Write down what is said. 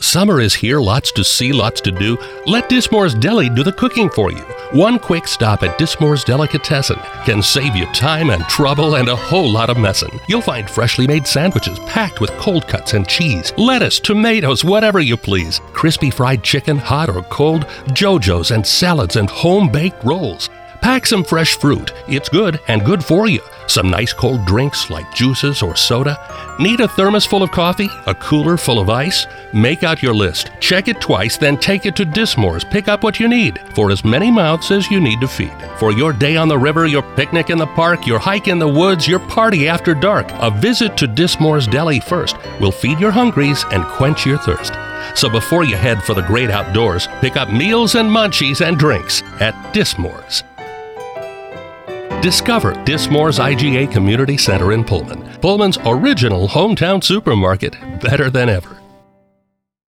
Summer is here, lots to see, lots to do. Let Dismore's Deli do the cooking for you. One quick stop at Dismore's Delicatessen can save you time and trouble and a whole lot of messin'. You'll find freshly made sandwiches packed with cold cuts and cheese, lettuce, tomatoes, whatever you please. Crispy fried chicken, hot or cold, JoJo's and salads and home-baked rolls. Pack some fresh fruit. It's good and good for you. Some nice cold drinks like juices or soda. Need a thermos full of coffee? A cooler full of ice? Make out your list. Check it twice, then take it to Dismore's. Pick up what you need for as many mouths as you need to feed. For your day on the river, your picnic in the park, your hike in the woods, your party after dark, a visit to Dismore's Deli first will feed your hungries and quench your thirst. So before you head for the great outdoors, pick up meals and munchies and drinks at Dismore's. Discover Dismore's IGA Community Center in Pullman, Pullman's original hometown supermarket, better than ever.